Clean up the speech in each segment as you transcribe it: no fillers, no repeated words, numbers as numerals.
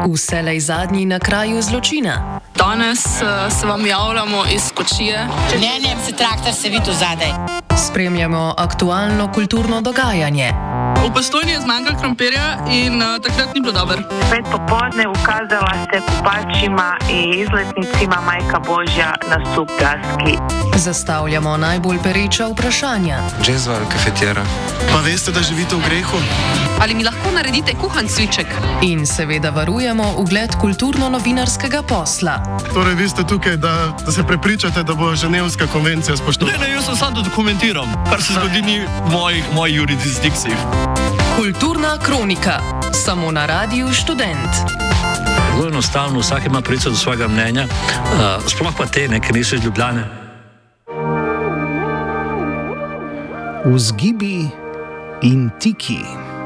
Vselej zadnji na kraju zločina. Danes se vam javljamo iz Kočije. Ne, se traktor se vidi zadaj. Spremljamo aktualno kulturno dogajanje. V Postojni je zmanjkalo krompirja in takrat ni bilo dobro. Pet popoldne ukazala se kupačima in izletnicima Majka Božja na Subdaski. Zastavljamo najbolj pereča vprašanja. Džezva ali kafetjera? Pa veste, da živite v grehu? Ali mi lahko naredite kuhan cviček? In seveda varujemo ugled kulturno-novinarskega posla. Torej, vi ste tukaj, da se prepričate, da bo Ženevska konvencija spoštovana? Ne, jaz sem samo da dokumentiram, kar se zgodi ni v moji jurisdikciji. Kulturna kronika. Samo na Radiu Študent. Zelo enostavno, vsak ima pravico do svojega mnenja, sploh pa te, ki niso iz Ljubljane. Vzgibi in tiki.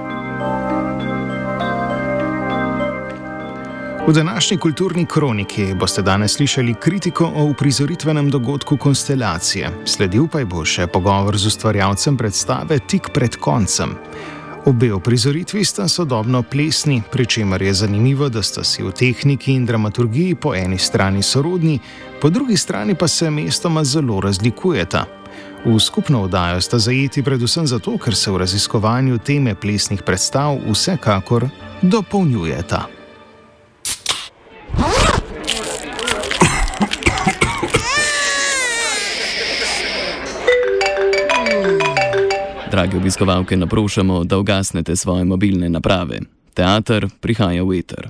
V današnji kulturni kroniki boste danes slišali kritiko o uprizoritvenem dogodku Konstelacije. Sledil pa bo še pogovor z ustvarjalcem predstave Tik pred koncem. Obe uprizoritvi sta sodobno plesni, pri čemer je zanimivo, da sta si v tehniki in dramaturgiji po eni strani sorodni, po drugi strani pa se mestoma zelo razlikujeta. V skupno oddajo sta zajeti predvsem zato, ker se v raziskovanju teme plesnih predstav vsekakor dopolnjujeta. Dragi obiskovalke, naprošamo, da ugasnete svoje mobilne naprave. Teater prihaja v eter.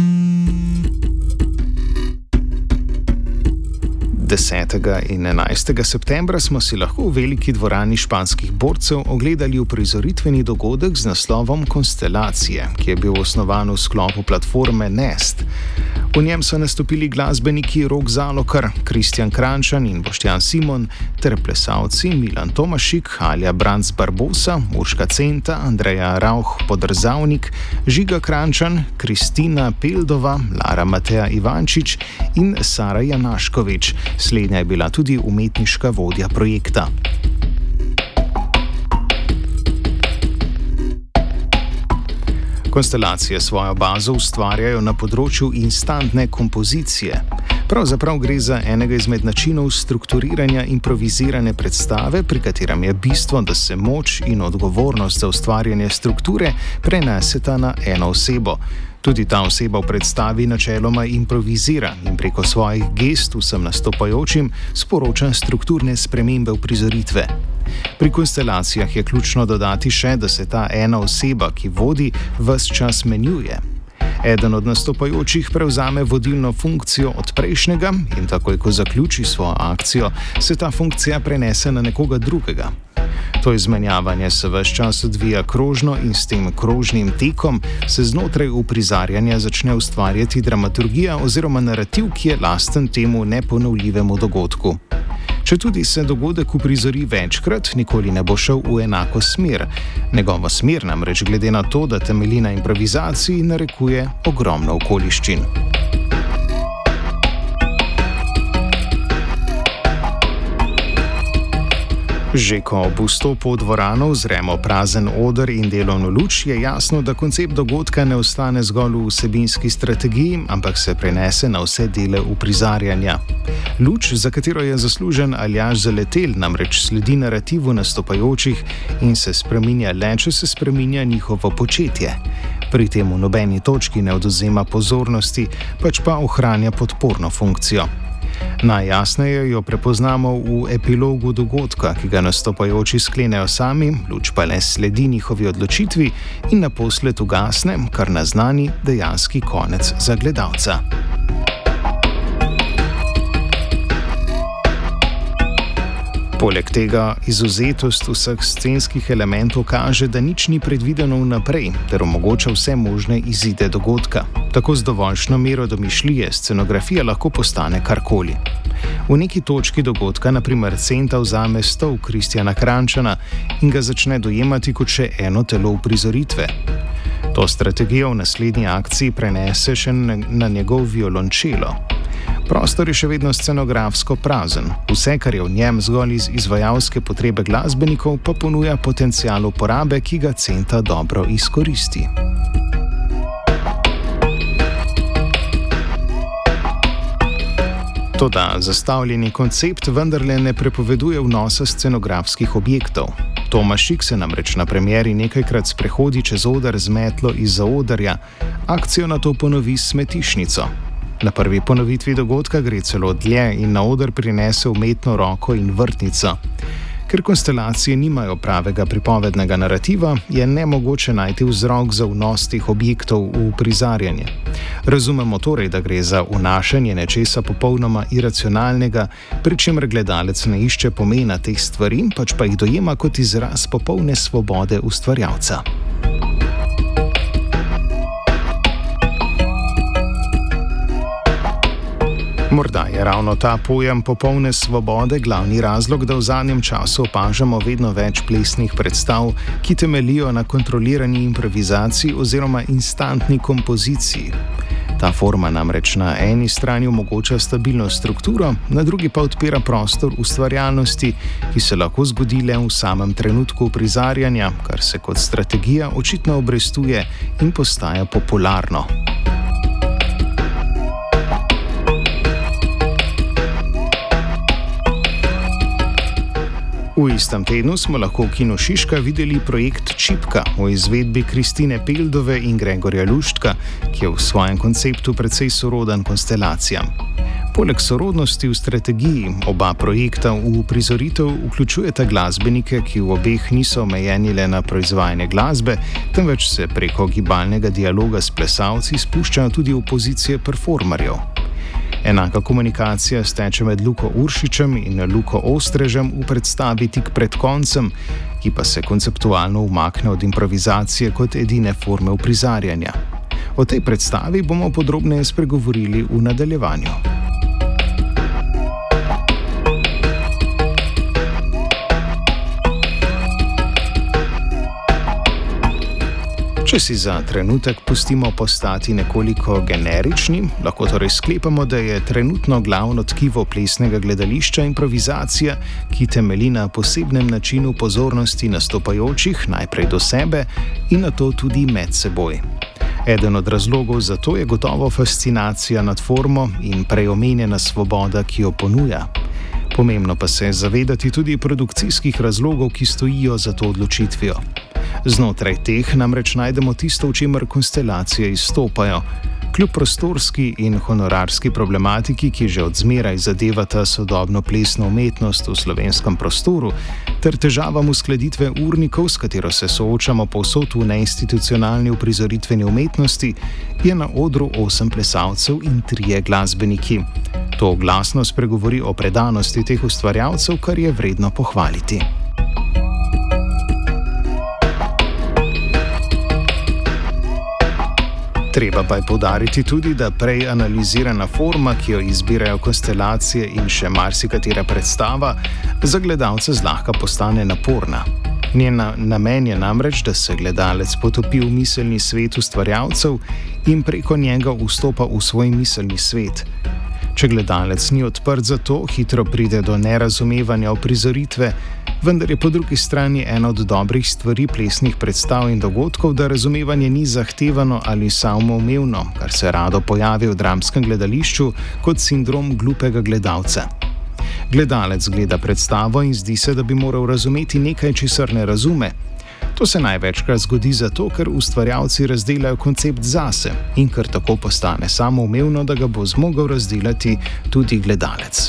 10. in 11. septembra smo si lahko v veliki dvorani španskih borcev ogledali uprizoritveni dogodek z naslovom Konstelacije, ki je bil osnovan v sklopu platforme Nest. V njem so nastopili glasbeniki Rok Zalokar, Kristjan Kranjčan in Boštjan Simon ter plesalci Milan Tomašik, Alja Branc Barbosa, Urška Centa, Andreja Rauch Podrzavnik, Žiga Kranjčan, Kristina Peldova, Lara Mateja Ivančič in Sara Janaškovič. Slednja je bila tudi umetniška vodja projekta. Konstelacije svojo bazo ustvarjajo na področju instantne kompozicije. Pravzaprav gre za enega izmed načinov strukturiranja improvizirane predstave, pri katerem je bistvo, da se moč in odgovornost za ustvarjanje strukture preneseta na eno osebo. Tudi ta oseba v predstavi načeloma improvizira in preko svojih gest vsem nastopajočim sporoča strukturne spremembe uprizoritve. Pri konstelacijah je ključno dodati še, da se ta ena oseba, ki vodi, ves čas menjuje. Eden od nastopajočih prevzame vodilno funkcijo od prejšnjega in takoj, ko zaključi svojo akcijo, se ta funkcija prenese na nekoga drugega. To izmenjavanje se ves čas odvija krožno in s tem krožnim tekom se znotraj uprizarjanja začne ustvarjati dramaturgija oziroma narativ, ki je lasten temu neponovljivemu dogodku. Četudi se dogodek uprizori večkrat, nikoli ne bo šel v enako smer. Njegova smer namreč glede na to, da temelji na improvizaciji, narekuje ogromno okoliščin. Že ko ob vstopu v dvorano vzremo prazen oder in delovno luč, je jasno, da koncept dogodka ne ostane zgolj v vsebinski strategiji, ampak se prenese na vse dele uprizarjanja. Luč, za katero je zaslužen Aljaž Zaletelj, namreč sledi narativu nastopajočih in se spreminja le, če se spreminja njihovo početje. Pri tem v nobeni točki ne odvzema pozornosti, pač pa ohranja podporno funkcijo. Najjasneje jo prepoznamo v epilogu dogodka, ki ga nastopajoči sklenejo sami, luč pa le sledi njihovi odločitvi in naposled ugasne, kar naznani dejanski konec za gledalca. Poleg tega izvzetost vseh scenskih elementov kaže, da nič ni predvideno vnaprej, ter omogoča vse možne izide dogodka. Tako z dovoljšno mero domišljije scenografija lahko postane karkoli. V neki točki dogodka, na primer Centa vzame stol Kristjana Kranjčana in ga začne dojemati kot še eno telo uprizoritve. To strategijo v naslednji akciji prenese še na njegov violončelo. Prostor je še vedno scenografsko prazen. Vse, kar je v njem zgolj iz izvajalske potrebe glasbenikov, pa ponuja potencial uporabe, ki ga Centa dobro izkoristi. Toda zastavljeni koncept vendarle ne prepoveduje vnosa scenografskih objektov. Tomaž Šik se namreč na premieri nekajkrat sprehodi čez oder z metlo izza oderja, akcijo nato ponovi s smetišnico. Na prvi ponovitvi dogodka gre celo dlje in na oder prinese umetno roko in vrtnico. Ker konstelacije nimajo pravega pripovednega narativa, je nemogoče najti vzrok za vnos teh objektov v uprizarjanje. Razumemo torej, da gre za vnašanje nečesa popolnoma iracionalnega, pri čemer gledalec ne išče pomena teh stvari, pač pa jih dojema kot izraz popolne svobode ustvarjalca. Morda je ravno ta pojem popolne svobode glavni razlog, da v zadnjem času opažamo vedno več plesnih predstav, ki temeljijo na kontrolirani improvizaciji oziroma instantni kompoziciji. Ta forma namreč na eni strani omogoča stabilno strukturo, na drugi pa odpira prostor ustvarjalnosti, ki se lahko zgodi le v samem trenutku uprizarjanja, kar se kot strategija očitno obrestuje in postaja popularno. V istem tednu smo lahko v Kinu Šiška videli projekt Čipka v izvedbi Kristine Peldove in Gregorja Luštka, ki je v svojem konceptu precej soroden konstelacijam. Poleg sorodnosti v strategiji oba projekta v uprizoritev vključujeta glasbenike, ki v obeh niso omejeni le na proizvajanje glasbe, temveč se preko gibalnega dialoga s plesalci spuščajo tudi v pozicije performerjev. Enaka komunikacija steče med Luko Uršičem in Luko Ostrežem v predstavi tik pred koncem, ki pa se konceptualno umakne od improvizacije kot edine forme uprizarjanja. O tej predstavi bomo podrobneje spregovorili v nadaljevanju. Če si za trenutek pustimo postati nekoliko generični, lahko torej sklepamo, da je trenutno glavno tkivo plesnega gledališča improvizacija, ki temelji na posebnem načinu pozornosti nastopajočih najprej do sebe in nato tudi med seboj. Eden od razlogov za to je gotovo fascinacija nad formo in prej omenjena svoboda, ki jo ponuja. Pomembno pa se je zavedati tudi produkcijskih razlogov, ki stojijo za to odločitvijo. Znotraj teh namreč najdemo tisto, v čemer konstelacije izstopajo. Kljub prostorski in honorarski problematiki, ki že od zmeraj zadevata sodobno plesno umetnost v slovenskem prostoru, ter težavam uskladitve urnikov, s katero se soočamo povsod v neinstitucionalni uprizoritveni umetnosti, je na odru 8 plesalcev in 3 glasbeniki. To glasno spregovori o predanosti teh ustvarjalcev, kar je vredno pohvaliti. Treba pa je poudariti tudi, da prej analizirana forma, ki jo izbirajo konstelacije in še marsikatera predstava, za gledalca zlahka postane naporna. Njen namen je namreč, da se gledalec potopi v miselni svet ustvarjalcev in preko njega vstopa v svoj miselni svet. Če gledalec ni odprt za to, hitro pride do nerazumevanja uprizoritve, vendar je po drugi strani ena od dobrih stvari plesnih predstav in dogodkov, da razumevanje ni zahtevano ali samoumevno, kar se rado pojavi v dramskem gledališču kot sindrom glupega gledalca. Gledalec gleda predstavo in zdi se, da bi moral razumeti nekaj, česar ne razume. To se največkrat zgodi zato, ker ustvarjalci razdelajo koncept zase in ker tako postane samoumevno, da ga bo zmogel razdelati tudi gledalec.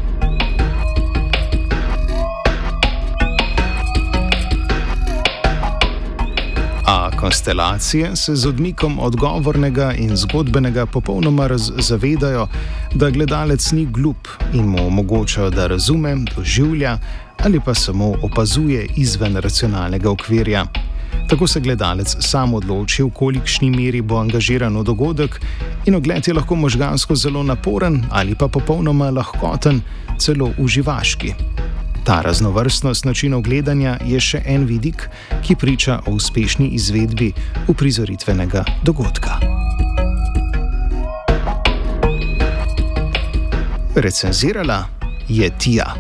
A konstelacije se z odmikom odgovornega in zgodbenega popolnoma zavedajo, da gledalec ni glup in mu omogočajo, da razume, doživlja ali pa samo opazuje izven racionalnega okvirja. Tako se gledalec sam odloči, v kolikšni meri bo angažiran v dogodek in ogled je lahko možgansko zelo naporen ali pa popolnoma lahkoten, celo uživaški. Ta raznovrstnost načinov gledanja je še en vidik, ki priča o uspešni izvedbi uprizoritvenega dogodka. Recenzirala je Tija.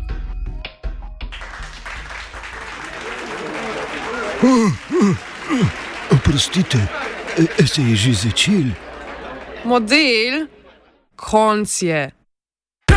Oprostite, se je že začel? Model, konc je.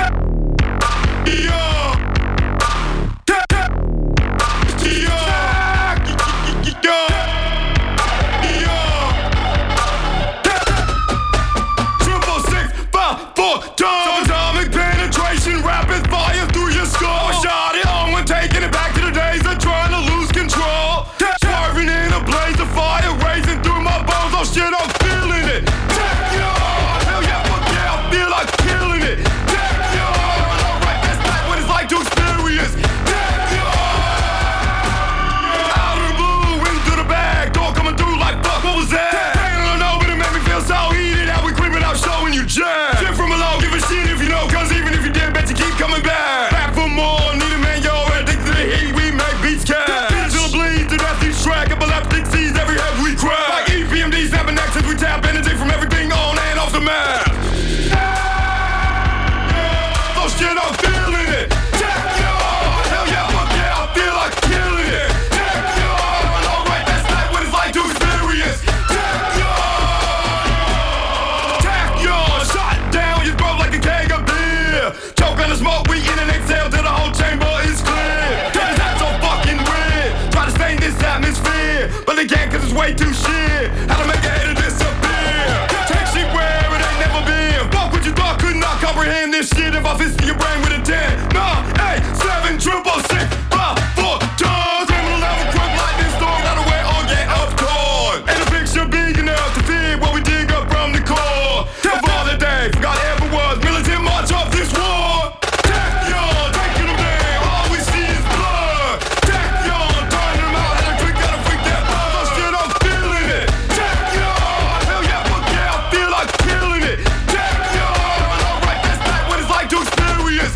shit, I'm feeling it. Backyard, hell yeah, fuck yeah, I feel like killing it. Backyard, alright, that's not what it's like to experience. Backyard, out of the blue, into the bag, door coming through like fuck, what was that? I don't know, but it made me feel so heated. How we creeping out, showing you jazz. Shit from below, give a shit if you know, cause even if you did, bet you keep coming back. Back for more, need a man, yo, addicted to the heat, we make beats cash. Till it bleeds to death, each track, epileptic sees every head we crack. Like EPMD snapping next as we tap energy from everything on and off the map. Oh shit, I'm feeling it. Backyard, hell yeah, fuck yeah, I feel like killing it. Backyard, alright, that's not what it's like to experience. Backyard, shot down, you broke like a keg of beer. Choke on the smoke, we in and exhale till the whole chamber is clear. Cause that's so fucking weird. Try to stain this atmosphere, but they can't cause it's way too shit. How to make a hater disappear. Take shit where it ain't never been. Fuck what you thought, could not comprehend this shit if I fisted your brain with a 10. 9, 8, 7, 666, 5, 4 tons. Criminal level, quick lightning storm, not aware or get up torn. And the picture big enough to fit what we dig up from the core. Tell Father Day, forgot ever was militant march off this war. Backyard, taking them down, all we see is blood. Backyard, turning them out, had a trick, gotta freak that blood. Oh shit, I'm feeling it. Backyard, hell yeah, fuck yeah, I feel like killing it. Backyard, alright, that's not what it's like to experience.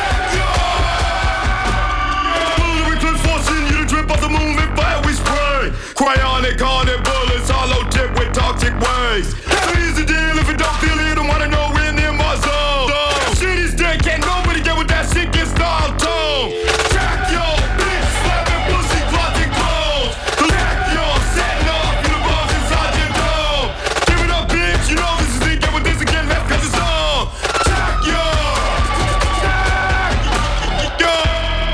Backyard, bullet clip forcing you to drip off the moon and fire we spray. Cryonic, haunted bullets, hollow tip with toxic waste. So here's the deal, if you don't feel it, don't wanna know we're in my zone. Shit is dead, can't nobody get with that shit, get style tone. Backyard, bitch, slapping pussy, closet clothes. Backyard, setting off in the bars inside your dome. Give it up, bitch, you know this is it, get with this again, left cause it's on. Backyard, backyard.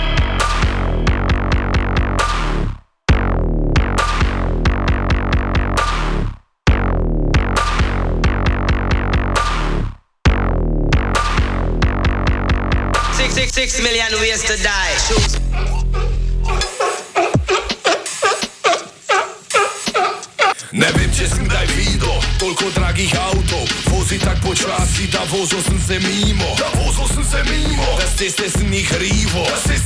6 million ways to die. Ne vem, če sem kdaj videl toliko dragih avtov, vozi tak počasi, da vozil sem se mimo. Da s ceste sem jih rivo,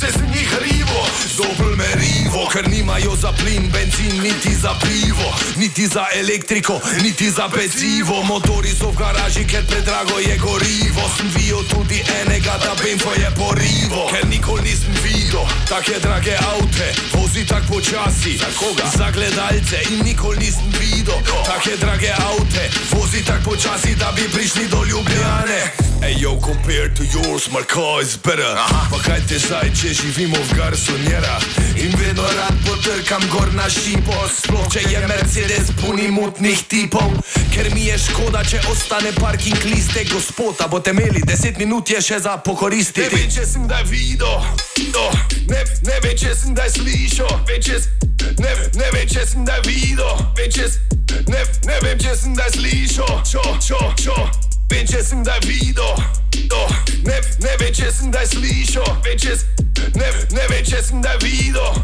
zopel merivo, ker nimajo za plin, benzin, niti za pivo, niti za elektriko, niti za pecivo. Motori so v garaži, ker predrago je gorivo. Sem vijel tudi enega, da benzo je porivo, ker nikoli nisem videl take drage avte, vozi tak počasi. Za koga? Za gledalce. In nikoli nisem videl take drage avte, vozi tak počasi, da bi prišli do Ljubljane. Ej, yo, compared to yours, my car is better. Pa kaj te saj, če živimo v garsonjera in vedno rad potrkam gor na šipo, sploh če je Mercedes puni mutnih tipov, ker mi je škoda, če ostane parking liste. Gospoda, boste imeli 10 minut je še za pokoristiti. Ne vem, če sem kdaj videl, ne vem, če sem kdaj slišal, ne vem, če sem kdaj videl, ne vem, če sem kdaj slišal, vem, če sem kdaj videl, ne vem, če sem kdaj slišal, ne vem, če sem kdaj videl,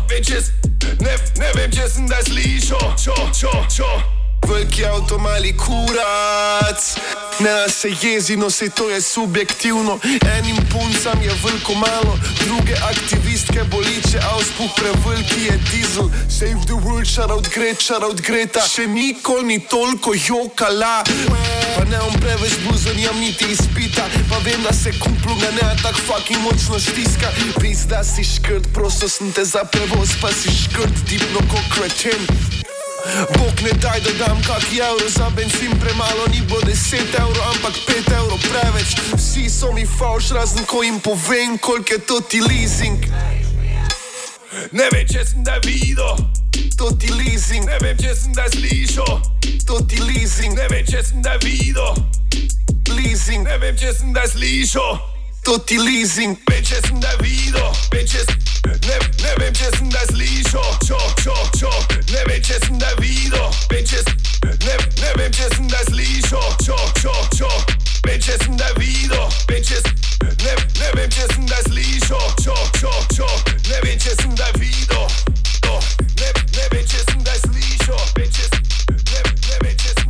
ne vem, če sem kdaj slišal. Veliki avto, mali kurac, ne da se jezi, no sej to je subjektivno. Enim puncam je veliko malo, druge aktivistke boliče, auspuh preveliki je dizel. Save the world, shout out Greta, še nikoli ni toliko jokala. Pa ne on preveč bluzo, nijam niti izpita, pa vem, da se kumpluga ne tak fucking močno stiska. Pizda si škrt, prosto sem te za prevoz, pa si škrt dipno ko kreten. Bog ne daj, da dam kaki evro za benzin, premalo ni bo 10 evrov, ampak 5 evrov preveč. Vsi so mi fauš, razen ko jim povem, koliko je to ti leasing. Ne vem, če sem kdaj videl, to ti leasing. Ne vem, če sem kdaj slišal, to ti leasing. Ne vem, če sem kdaj videl, leasing. Ne vem, če sem kdaj slišal, to ti leasing. Vem, če sem kdaj videl, ne vem, če sem kdaj slišal, ne vem, če sem kdaj videl, ne vem, če sem kdaj slišal, vem, če sem kdaj videl, ne vem, če sem kdaj slišal, ne vem, če sem kdaj videl, ne vem, če sem kdaj slišal, ne vem, če sem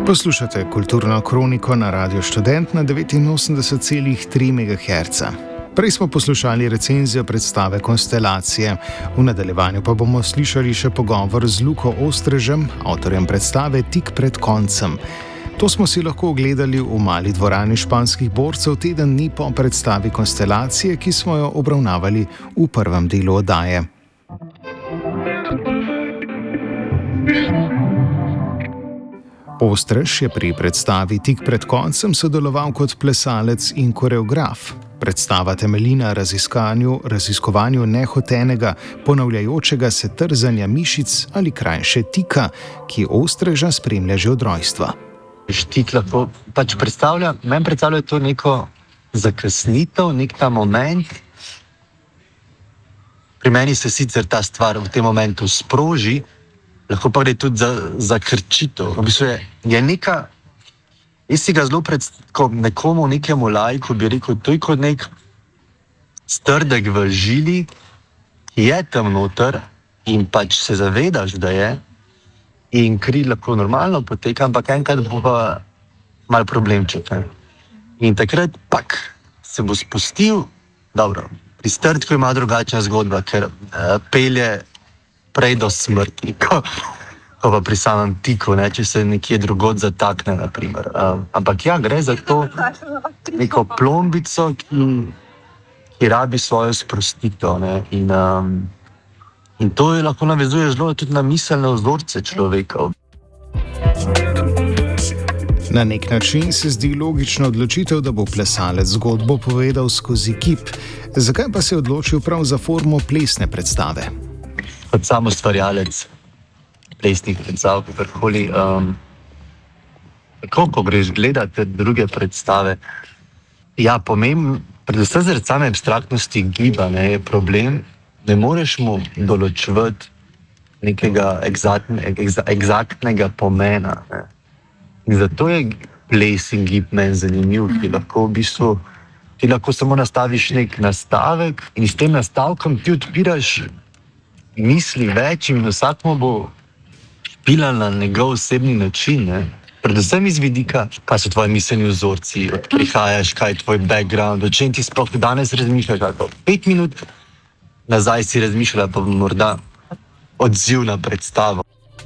Poslušate kulturno kroniko na Radio Študent na 89,3 MHz. Prej smo poslušali recenzijo predstave Konstelacije. V nadaljevanju pa bomo slišali še pogovor z Luko Ostrežem, avtorjem predstave Tik pred koncem. To smo si lahko ogledali v mali dvorani Španskih borcev teden dni po predstavi Konstelacije, ki smo jo obravnavali v prvem delu oddaje. Ostrež je pri predstavi Tik pred koncem sodeloval kot plesalec in koreograf. Predstava temelji na raziskovanju nehotenega, ponavljajočega se trzanja mišic ali krajše tika, ki Ostreža spremlja že od rojstva. Tik lahko meni predstavlja to neko zakasnitev, nek ta moment. Pri meni se sicer ta stvar v tem momentu sproži, lahko pa gre tudi za krčitev. V bistvu je neka, jaz si ga zelo nekomu, nekemu laiku bi rekel, to je kot nek strdek v žili, ki je tam noter in pač se zavedaš, da je, in kri lahko normalno poteka, ampak enkrat bo pa malo problemček. In takrat se bo spustil, dobro, pri strdku ima drugačna zgodba, ker pelje prej do smrti, ko pa pri samem tiku, če se nekje drugod zatakne, naprimer. Ampak ja, gre za to neko plombico, ki rabi svojo sprostitev. In to je lahko navezuje zelo tudi na miselne vzorce človeka. Na nek način se zdi logična odločitev, da bo plesalec zgodbo povedal skozi kip. Zakaj pa se je odločil prav za formo plesne predstave? Kot sam ustvarjalec plesnih predstav, kakorkoli, ko greš gledati druge predstave, ja, predvsem zaradi same abstraktnosti giba, je problem, ne moreš mu določiti nekega eksaktnega pomena. In zato je ples in gib meni zanimiv, ki lahko v bistvu, ti lahko samo nastaviš nek nastavek in s tem nastavkom ti odpiraš misli več in vsakmo bo špila na njegov osebni način. Predvsem iz vidika, kaj so tvoji miselni vzorci, od prihajaš, kaj je tvoj background, o čem ti sploh danes razmišljaš, ali pa 5 minut nazaj si razmišljala, pa morda odziv na predstavo.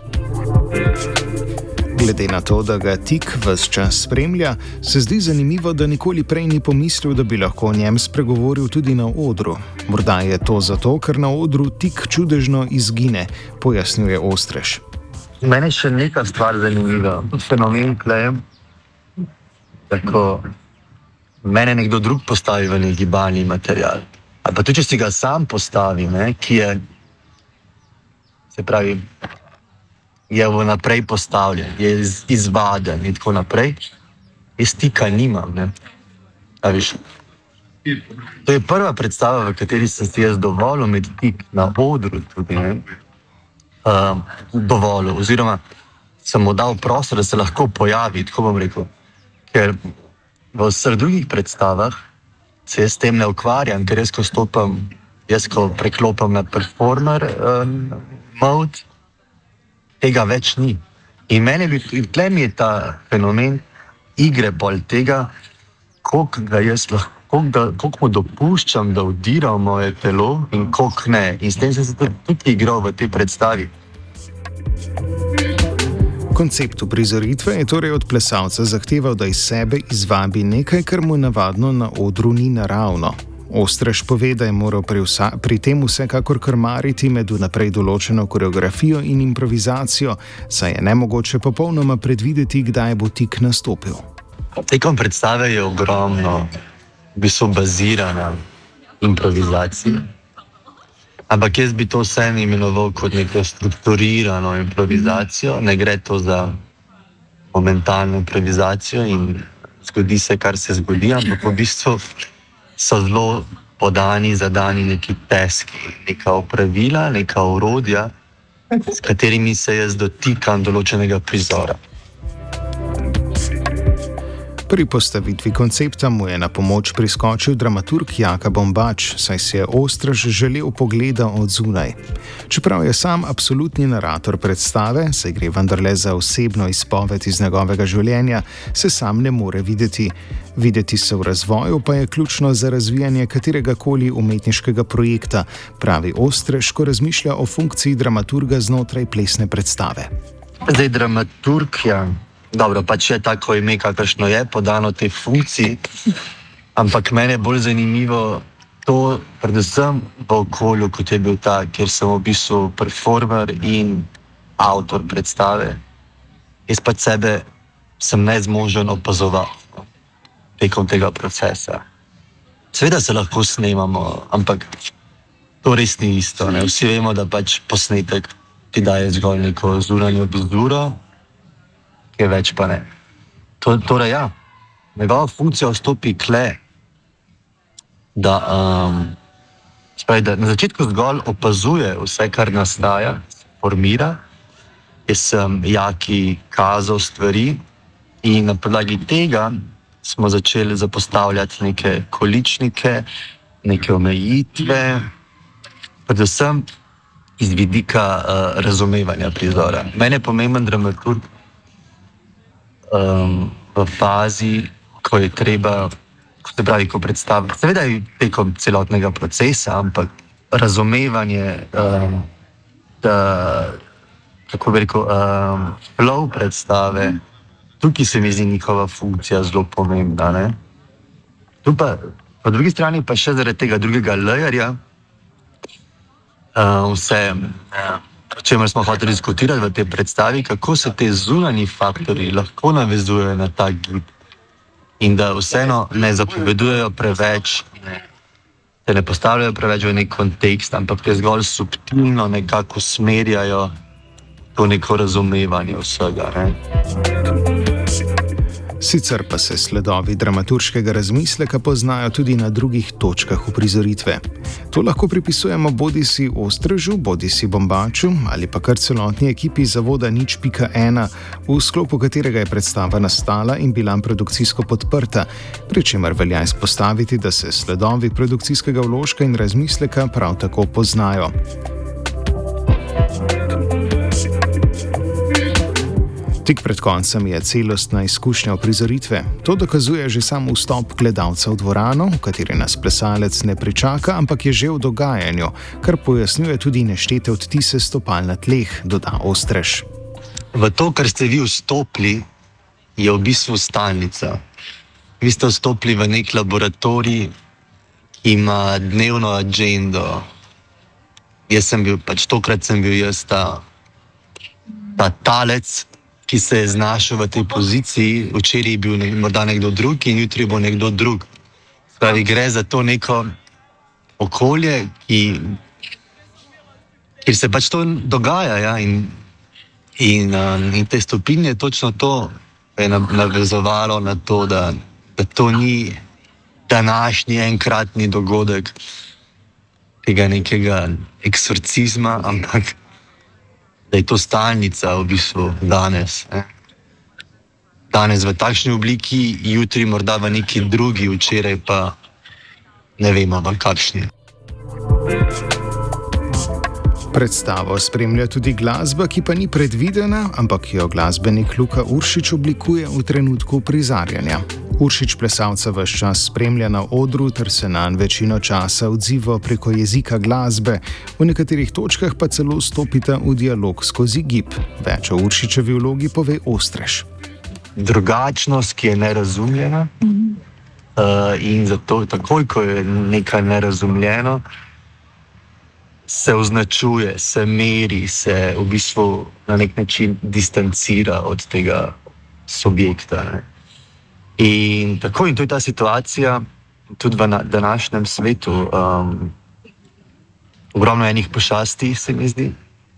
Glede na to, da ga Tik ves čas spremlja, se zdi zanimivo, da nikoli prej ni pomislil, da bi lahko o njem spregovoril tudi na odru. Morda je to zato, ker na odru Tik čudežno izgine, pojasnjuje Ostrež. Mene še neka stvar zanimiva. Fenomen kleje, tako mene nekdo drug postavi v nek gibalni material. Ali pa tudi, če si ga sam postavi, ki je, se pravi, je vnaprej postavljen, je izvaden in tako naprej, jaz tika nimam. To je prva predstava, v kateri sem si jaz dovolil med tik na odru tudi. Dovolil, oziroma sem mu dal prostor, da se lahko pojavi, tako bom rekel. Ker v vseh drugih predstavah se jaz s tem ne ukvarjam, ker jaz ko preklopam na performer mode, tega več ni. In tle mi je ta fenomen igre bolj tega, koliko mu dopuščam, da vdira v moje telo in koliko ne. In s tem sem se tudi igral v tej predstavi. Koncept uprizoritve je torej od plesalca zahteval, da iz sebe izvabi nekaj, kar mu navadno na odru ni naravno. Ostrež pove, da je moral pri tem vsekakor krmariti med vnaprej določeno koreografijo in improvizacijo, saj je nemogoče popolnoma predvideti, kdaj bo Tik nastopil. Tekom predstave je ogromno v bistvu bazirana improvizacija. Ampak jaz bi to vseeno imenoval kot neko strukturirano improvizacijo. Ne gre to za momentalno improvizacijo in zgodi se, kar se zgodi, ampak v bistvu so zelo zadani neki teski, neka opravila, neka orodja, s katerimi se jaz dotikam določenega prizora. Pri postavitvi koncepta mu je na pomoč priskočil dramaturg Jaka Bombač, saj si je Ostraž želel pogleda od zunaj. Čeprav je sam absolutni narator predstave, saj gre vendarle za osebno izpoved iz njegovega življenja, se sam ne more videti. Videti se v razvoju pa je ključno za razvijanje kateregakoli umetniškega projekta, pravi Ostraž, ko razmišlja o funkciji dramaturga znotraj plesne predstave. Zdaj, dramaturg, ja. Dobro, pač je tako ime, kakršno je, podano tej funkciji, ampak meni je bolj zanimivo to, predvsem v okolju, kot je bil ta, kjer sem v bistvu performer in avtor predstave. Jaz pač sebe sem nezmožen opazoval tekom tega procesa. Seveda se lahko snemamo, ampak to res ni isto. Ne? Vsi vemo, da pač posnetek ti daje zgolj neko zunanjo obzoro, ki je več pa ne. Torej, ja, njegova funkcija vstopi kle, da na začetku zgolj opazuje vse, kar nastaja, formira. Jaz sem Jaki kazal stvari in na podlagi tega smo začeli zapostavljati neke količnike, neke omejitve, predvsem iz vidika razumevanja prizora. Meni je pomemben dramaturg v fazi, ko je treba, ko predstavlja, seveda je tekom celotnega procesa, ampak razumevanje, kako bi rekel, flow predstave, tukaj se mi zdi njihova funkcija zelo pomembna. Ne? Tu pa, po drugi strani pa še zaradi tega drugega layerja, vse, o čemer smo hoteli diskutirati v tej predstavi, kako se te zunanji faktori lahko navezujejo na ta gib in da vseeno ne zapovedujejo preveč, te ne postavljajo preveč v nek kontekst, ampak te zgolj subtilno nekako smerjajo to neko razumevanje vsega. Ne? Sicer pa se sledovi dramaturškega razmisleka poznajo tudi na drugih točkah uprizoritve. To lahko pripisujemo bodisi Ostražu, bodisi Bombaču ali pa kar celotni ekipi zavoda Nič.1, v sklopu katerega je predstava nastala in bila produkcijsko podprta, pri čemer velja izpostaviti, da se sledovi produkcijskega vložka in razmisleka prav tako poznajo. Tik pred koncem je celostna izkušnja uprizoritve. To dokazuje že sam vstop gledalca v dvorano, v kateri nas plesalec ne pričaka, ampak je že v dogajanju, kar pojasnjuje tudi neštete odtise stopal na tleh, doda Ostraž. V to, kar ste vi vstopili, je v bistvu stalnica. Vi ste vstopili v nek laboratorij, ki ima dnevno agendo. Tokrat sem bil jaz ta talec, ki se je znašel v tej poziciji, včeraj je bil morda nekdo drug in jutri bo nekdo drug. Spravi, gre za to neko okolje, kjer se pač to dogaja, ja, in te stopinje točno to je navezovalo na to, da to ni današnji enkratni dogodek tega nekega eksorcizma, ampak da je to stalnica v bistvu danes. Danes v takšni obliki, jutri morda v neki drugi, včeraj pa ne vemo v kakšni. Predstavo spremlja tudi glasba, ki pa ni predvidena, ampak jo glasbenik Luka Uršič oblikuje v trenutku prizarjanja. Uršič plesalca ves čas spremlja na odru ter se nanj večino časa odziva preko jezika glasbe, v nekaterih točkah pa celo stopita v dialog skozi gib. Več o Uršičevi vlogi pove Ostraž. Drugačnost, ki je nerazumljena, in zato takoj, ko je nekaj nerazumljeno, se označuje, se meri, se v bistvu na nek način distancira od tega subjekta. Ne? In tako, in to je ta situacija tudi v današnjem svetu. Ogromno enih pošasti, se mi zdi,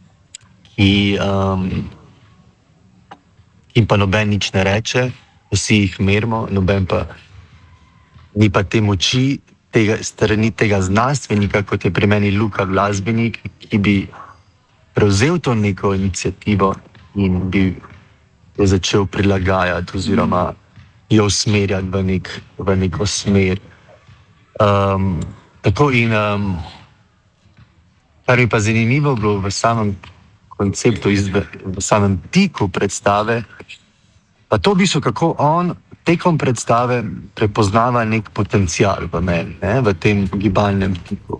in pa noben nič ne reče, vsi jih merimo, noben pa ni pa te moči strani tega znanstvenika, kot je pri meni Luka glasbenik, ki bi prevzel to neko inicijativo in bi jo začel prilagajati oziroma jo usmerjati v neko smer. Tako in kar je pa zanimivo bilo v samem konceptu, v samem tiku predstave, pa to v bistvu, kako on tekom predstave prepoznava nek potencial v meni, v tem gibalnem tiku.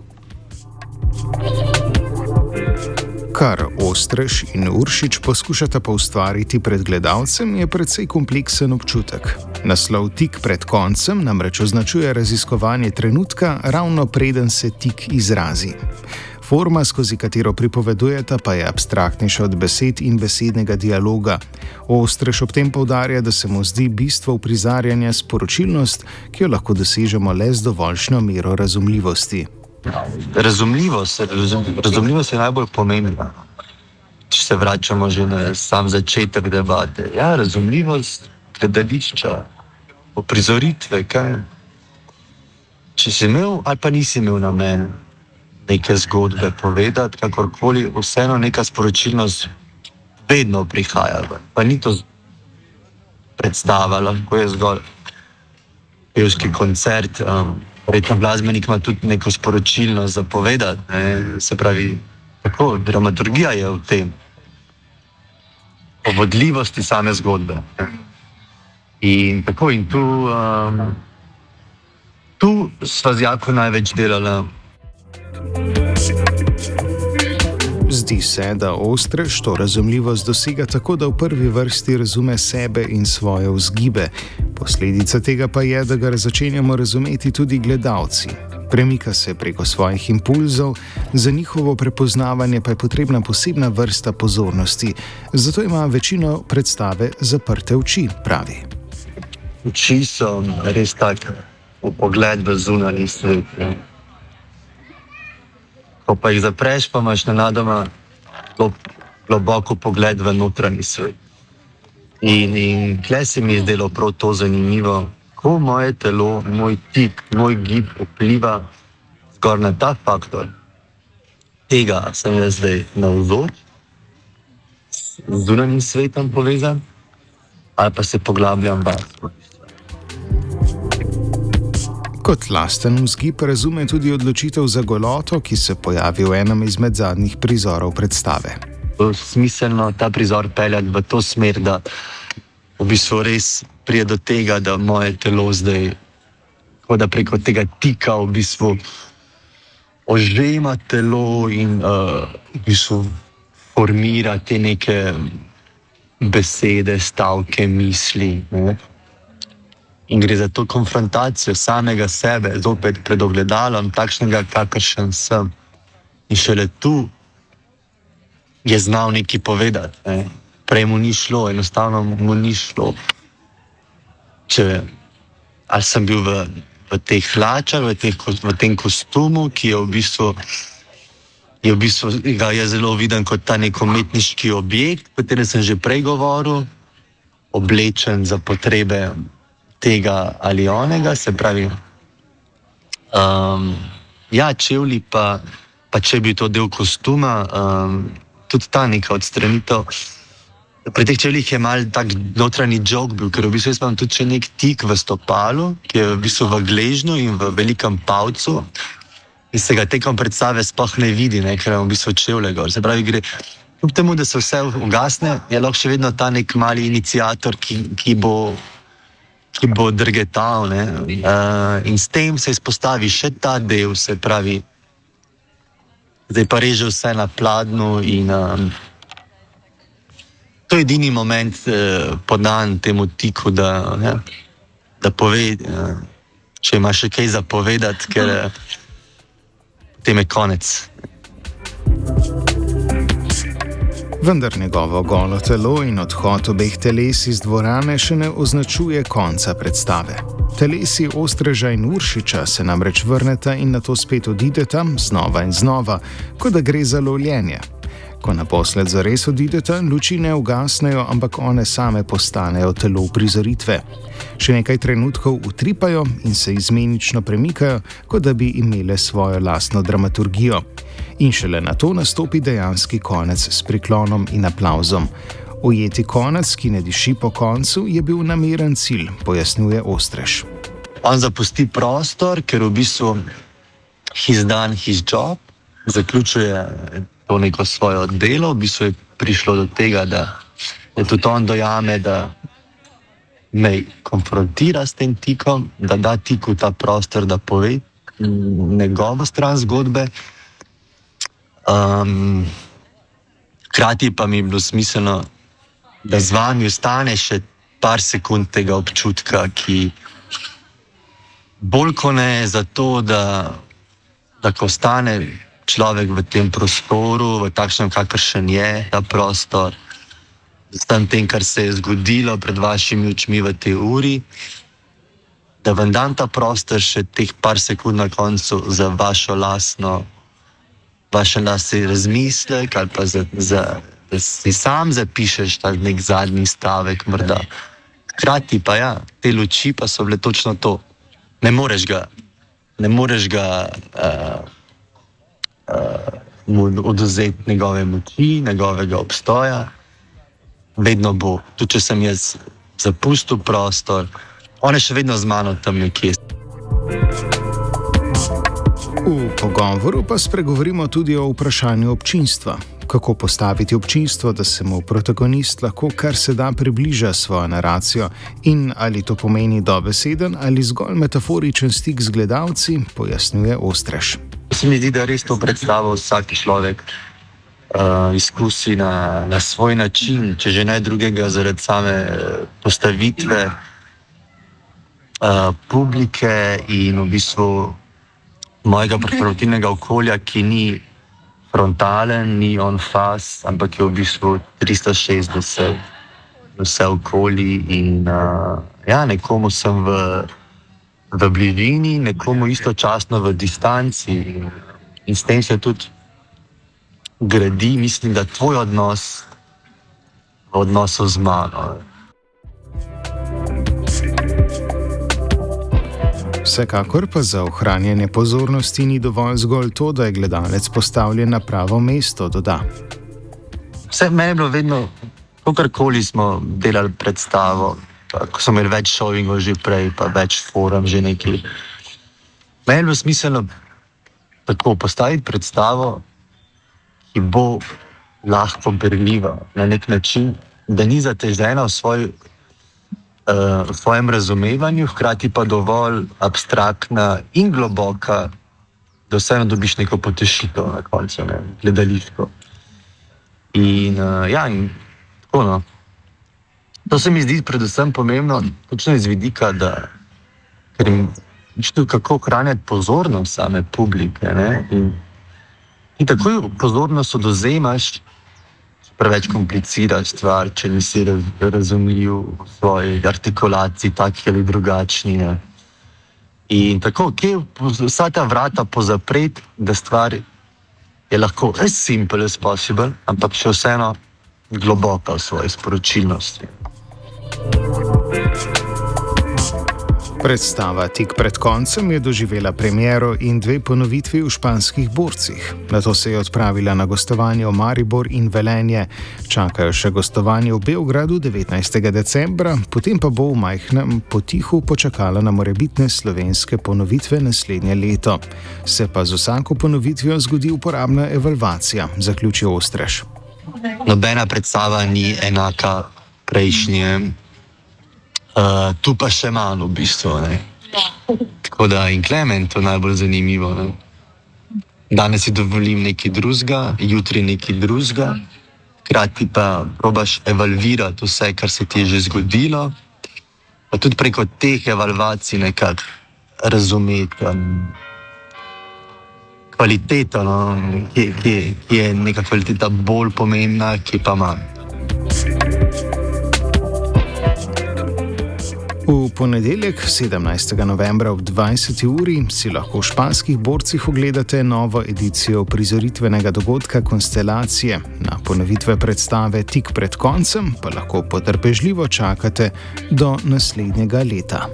Kar Ostreš in Uršič poskušata poustvariti pred gledalcem, je precej kompleksen občutek. Naslov Tik pred koncem namreč označuje raziskovanje trenutka, ravno preden se tik izrazi. Forma, skozi katero pripovedujeta, pa je abstraktnejša od besed in besednega dialoga. Ostreš ob tem poudarja, da se mu zdi bistvo uprizarjanja sporočilnost, ki jo lahko dosežemo le z dovoljšno mero razumljivosti. Razumljivost je najbolj pomembna. Če se vračamo že na sam začetek debate. Ja, razumljivost gledališča, uprizoritve, kaj? Če si imel ali pa nisi imel namen neke zgodbe povedati, kakorkoli, vseeno neka sporočilnost vedno prihaja. Pa ni to predstava, lahko je zgolj pevski koncert. Verjetno glasbenik ima tudi neko sporočilnost za povedati. Se pravi, tako, dramaturgija je v tem. O vodljivosti same zgodbe. In tako, in tu sva z Jako največ delala. Zdi se, da Ostreš to razumljivost dosega tako, da v prvi vrsti razume sebe in svoje vzgibe. Posledica tega pa je, da ga začenjamo razumeti tudi gledalci. Premika se preko svojih impulzov, za njihovo prepoznavanje pa je potrebna posebna vrsta pozornosti. Zato ima večino predstave zaprte oči, pravi. Oči so res tak pogled v zunanji svet. Ko pa jih zapreš, pa imaš nenadoma globoko pogled v notranji svet. In tle se mi je zdelo prav to zanimivo, ko moje telo, moj tik, moj gib vpliva zgor na ta faktor. Tega sem jaz zdaj navzoč, z zunanjim svetom povezan, ali pa se poglabljam vas. Kot lasten vzgib razume tudi odločitev za goloto, ki se pojavi v enem izmed zadnjih prizorov predstave. Smiselno ta prizor peljati v to smer, da v bistvu res prije do tega, da moje telo zdaj, da preko tega tika v bistvu ožema telo in v bistvu formira te neke besede, stavke, misli. In gre za to konfrontacijo samega sebe, zopet pred ogledalom, takšnega, kakršen sem. In šele tu je znal nekaj povedati. Prej mu ni šlo, enostavno mu ni šlo. Ali sem bil v teh hlačah, v tem kostumu, ki je v bistvu ga je zelo viden kot ta nek umetniški objekt, o katerem sem že prej govoril, oblečen za potrebe tega ali onega, se pravi, čevlji pa če bi to del kostuma, tudi ta neka odstranitev. Pri teh čevljih je mal tak notranji jok bil, ker v bistvu jaz imam tudi še nek tik v stopalu, ki je v bistvu v gležnju in v velikem pavcu in se ga tekom predstave sploh ne vidi, ker je v bistvu čevlje gor. Se pravi, gre kljub temu, da se vse ugasne, je lahko še vedno ta nek mali iniciator, ki bo drgetal. In s tem se izpostavi še ta del, se pravi, zdaj pa reže vse na pladnju in to je edini moment podan temu tiku, da pove, če ima še kaj zapovedati, ker potem je konec. Vendar njegovo golo telo in odhod obeh teles iz dvorane še ne označuje konca predstave. Telesi Ostreža in Uršiča se namreč vrneta in nato spet odideta, znova in znova, kot da gre za lovljenje. Ko naposled zares odideta, luči ne ugasnejo, ampak one same postanejo telo uprizoritve. Še nekaj trenutkov utripajo in se izmenično premikajo, kot da bi imele svojo lastno dramaturgijo. In šele nato nastopi dejanski konec s priklonom in aplavzom. Ujeti konec, ki ne diši po koncu, je bil nameren cilj, pojasnjuje Ostreš. On zapusti prostor, ker v bistvu he's done his job, zaključuje to neko svoje delo, v bistvu je prišlo do tega, da je tudi on dojame, da me konfrontira s tem Tikom, da da Tiku ta prostor, da pove njegovo stran zgodbe. Hkrati pa mi je bilo smiselno, da z vami ostane še par sekund tega občutka, ki bolj ko ne zato, da ko ostane človek v tem prostoru, v takšnem, kakršen je ta prostor, s tem, kar se je zgodilo pred vašimi očmi v tej uri, da vam dam ta prostor še teh par sekund na koncu za vaš lastni razmislek ali pa da si sam zapišeš tak nek zadnji stavek morda. Hkrati pa ja, te luči pa so bile točno to. Ne moreš ga mu odvzeti njegove moči, njegovega obstoja. Vedno bo. Tudi če sem jaz zapustil prostor, on je še vedno z mano tam nekje. V pogovoru pa spregovorimo tudi o vprašanju občinstva. Kako postaviti občinstvo, da se mu protagonist lahko kar se da približa svojo naracijo in ali to pomeni dobeseden ali zgolj metaforičen stik z gledalci, pojasnjuje Ostreš. Se mi zdi, da res to predstavo vsak človek izkusi na svoj način, če že ne drugega zaradi same postavitve publike in v bistvu mojega performativnega okolja, ki ni frontalen, ni on face, ampak je v bistvu 360 vse okoli in nekomu sem v bližini, nekomu istočasno v distanci in s tem se tudi gradi, mislim, da tvoj odnos v odnosu z mano. Vsekakor pa za ohranjanje pozornosti ni dovolj zgolj to, da je gledalec postavljen na pravo mesto, doda. Meni je bilo vedno, kakorkoli smo delali predstavo, ko smo imeli več showingov že prej, pa več forum že nekaj. Meni je bilo smiselno tako postaviti predstavo, ki bo lahko berljiva na nek način, da ni zatežena v svojem razumevanju, hkrati pa dovolj abstraktna in globoka, da vseeno dobiš neko potešitev na koncu, gledališko. In tako no. To se mi zdi predvsem pomembno, točno iz vidika, ker jim kako ohranjati pozornost same publike, ne? In takoj pozornost odvzemaš, preveč kompliciraš stvar, če nisi razumljiv v svoji artikulaciji, taki ali drugačni. Ne? In tako, vsa ta vrata pozapret, da stvar je lahko as simple as possible, ampak še vseeno globoka v svoji sporočilnosti. Predstava Tik pred koncem je doživela premiero in 2 ponovitvi v Španskih borcih. Nato se je odpravila na gostovanje v Maribor in Velenje. Čakajo še gostovanje v Beogradu 19. decembra, potem pa bo v majhnem potihu počakala na morebitne slovenske ponovitve naslednje leto. Se pa z vsako ponovitvijo zgodi uporabna evalvacija, zaključi Ostreš. Nobena predstava ni enaka prejšnje. Tu pa še manj v bistvu. Ne? Tako da in Klemen to najbolj zanimivo. Ne? Danes si dovolim nekaj drugega, jutri nekaj drugega, hkrati pa probaš evalvirati vse, kar se ti je že zgodilo, pa tudi preko teh evalvacij nekako razumeti kvaliteto, no? Kje je neka kvaliteta bolj pomembna, kje pa manj. V ponedeljek, 17. novembra ob 20. uri, si lahko v Španskih borcih ogledate novo edicijo prizoritvenega dogodka Konstelacije. Na ponovitve predstave Tik pred koncem pa lahko potrpežljivo čakate do naslednjega leta.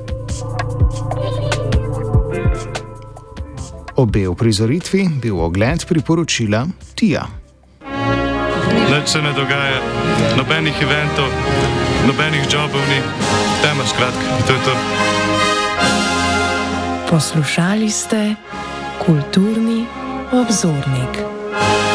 Obe uprizoritvi bi v ogled priporočila Tija. nič se ne dogaja, nobenih eventov, nobenih jobov ni, tema skratka, in to je to. Poslušali ste Kulturni obzornik.